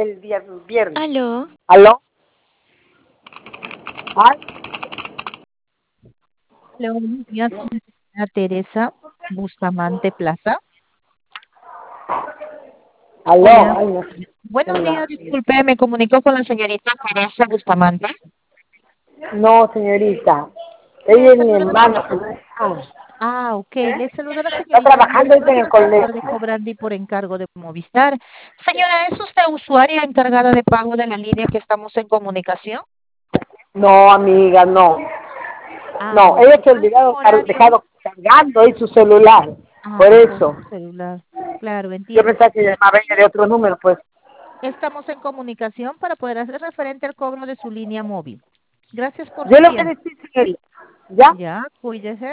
el día viernes. Aló. ¿Aló? Ay, Hola, buenos días, señora Teresa Bustamante Plaza. aló. Hola. Ay, no. Buenos días, Hola. disculpe, me comunico con la señorita Teresa Bustamante. No, señorita. Le Ella es mi saluda, hermana. ok, le saluda la Está señorita trabajando ahorita Mirna, en el asesor de colegio. Cobrandi por encargo de Movistar. Señora, ¿es usted usuaria encargada de pago de la línea que estamos en comunicación? No, amiga, no. No, Ok, ella se ha ¿algún olvidado, horario? dejado cargando ahí su celular. Por Dejó eso. su celular. Claro, Yo entiendo. pensaba que llamaba ella de otro número, pues. Estamos en comunicación para poder hacer referente al cobro de su línea móvil. Gracias por Yo su lo que tiempo. decía, señorita. ¿Ya? Ya, cuídese.